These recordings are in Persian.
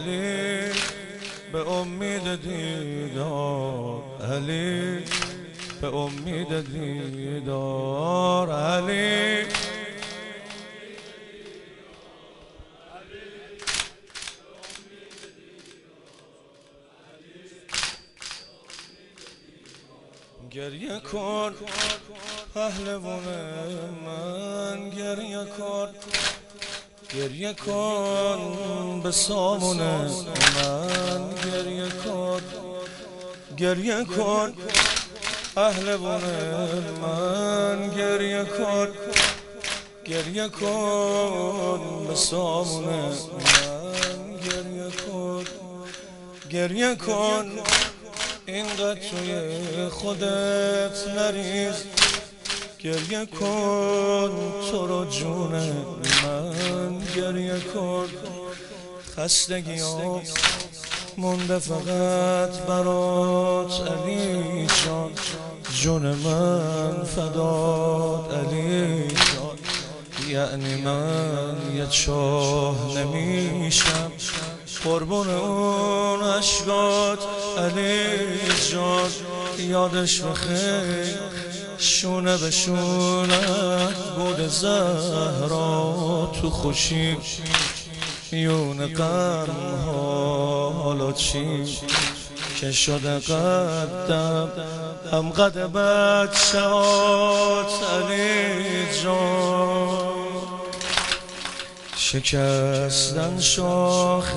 علی به امید دیدار، علی به امید دیدار، علی گریه کن پهلوان من، گریه کن، گریه کن به سامون من، گریه کن، گریه کن پهلوان من، گریه کن، گریه کن به سامون من، گریه کن، گریه کن، اینقدر توی خودت نریز، گریه کن تو رو جون من، گریه کن، خستگی ها مونده فقط برات علی جان، جون من فدات علی جان، یعنی من یه چاه نمیشم قربون اون عشقات علی جان، یادش بخیر شونه به شونت بود زهرا تو خوشی میون غم ها، حالا چی که شده قدم هم قد بچهات علی جان، شکستن شاخه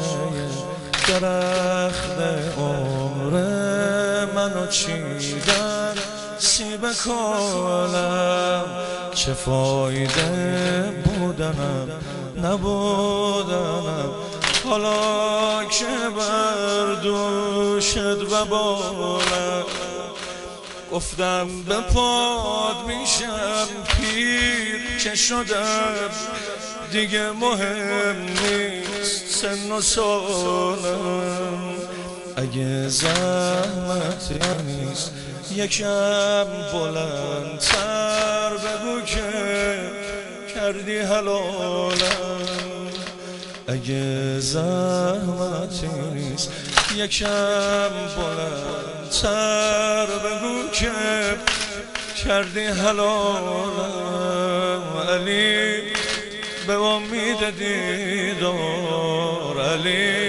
درخت عمر منو چیدن سیب کالم، چه فایده بودنم نبودنم، حالا که بر دوشت و بالم، گفتم به پاد میشم پیر که شدم دیگه مهم نیست سن و سالم، اگه زحمت نیست یکم بلندتر بگو که کردی حلالم، اگه زحمت نیست یکم بلندتر بگو که کردی حلالم، علی به امید دیدار، علی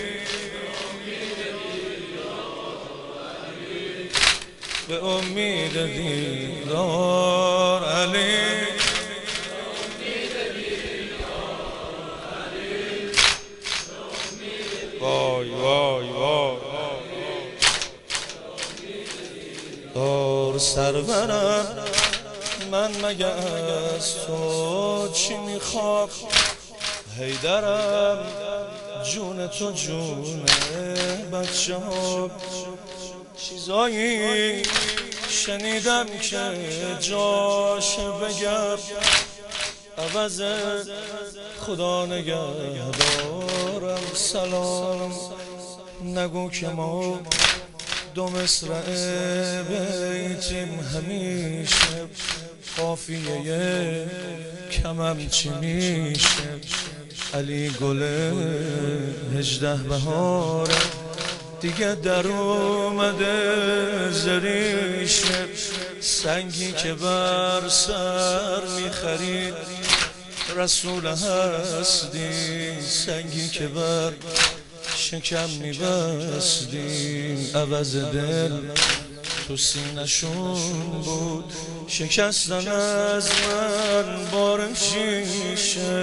به امید دیدار، علی وای وای وای دار سرورم، من مگه از تو چی میخوام، حیدرم جون تو جون بچه ها، چیزایی شنیدم که جاش بگم، عوض خدا نگهدارم سلام، نگو که ما دو مصرع بیتیم همیشه، قافیه کمم چی میشه، علی گل 18 بهاره دیگه در اومده زریشه، سنگی که بر سر میخرید رسول هستی، سنگی که بر شکم میبستی، عوض دل تو سینه‌شون بود شکستن از من بار شیشه،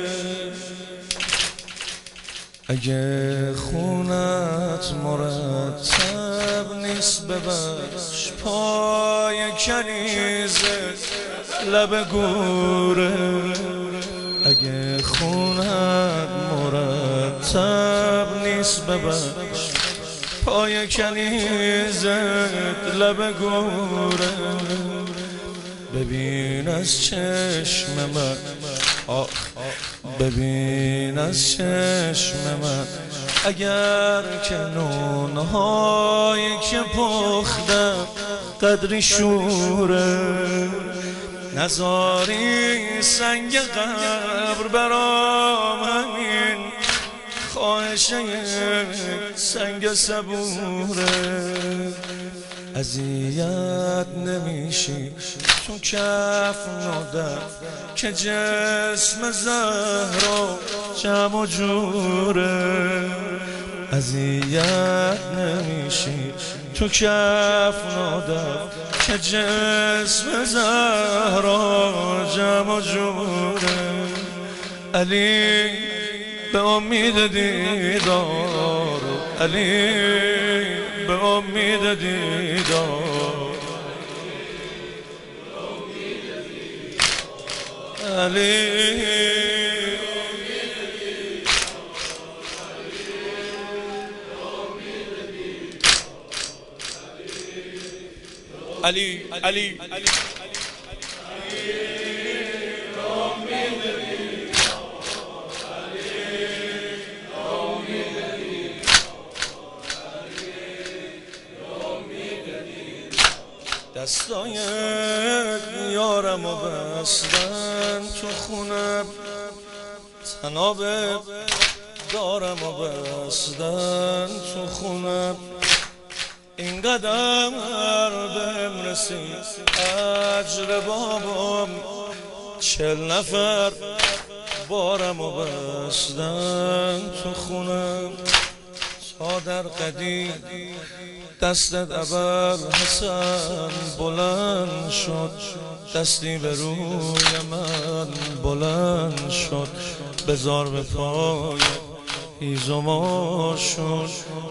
اگه خونت مرتب نیست ببخش پای کنیزه لب گوره، اگه خونت مرتب نیست ببخش پای کنیزت لب گوره، ببین از چشم من ببین از چشم من، اگر که نونهایی که پختم قدری شوره، نزاری سنگ قبر برام همین خواهش آرشه سنگ صبوره اذیت نمیشی تو کف نودف که جسم زهرا جمع و جوره اذیت نمیشی تو کف نودف که جسم زهرا جمع و جوره علی به امید دیدار علی به امید دیدار علی علی علی دستای یارم و بستن تو خونم تناب دارم و بستن تو خونم این قدر بهم رسید اجر بابام 40 نفر بارم و بستن تو خونم تا در قدیم دستت ابر حسن بلند شد دستی به روی من بلند شد بذار به پای هیزم شد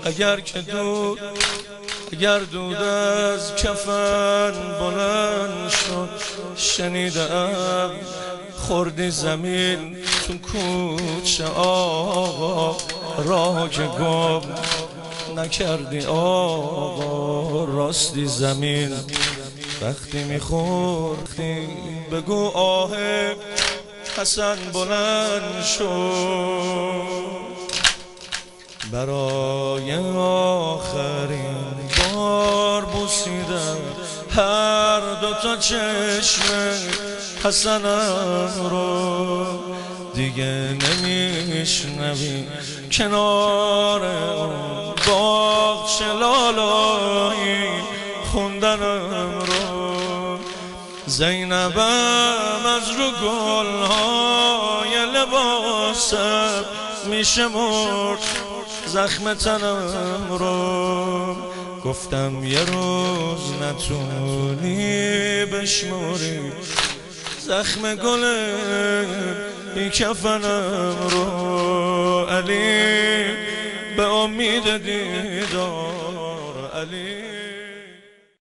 اگر دود از کفن بلند شد شنیدم خوردی زمین تو کوچه آقا راه که گم نکردی آقا راستی زمین وقتی میخوردی بگو آه حسن بلند شد برای آخرین بار بوسیدم هر دوتا چشم حسنم رو دیگه نمیشنوی کنار اون باغ شلالایی خوندنم رو زینبم از رو گلهای لباسم میشه مرد زخم تنم رو گفتم یه روز نتونی بشموری زخم گل بی کفنم رو علی به امید دیدار علی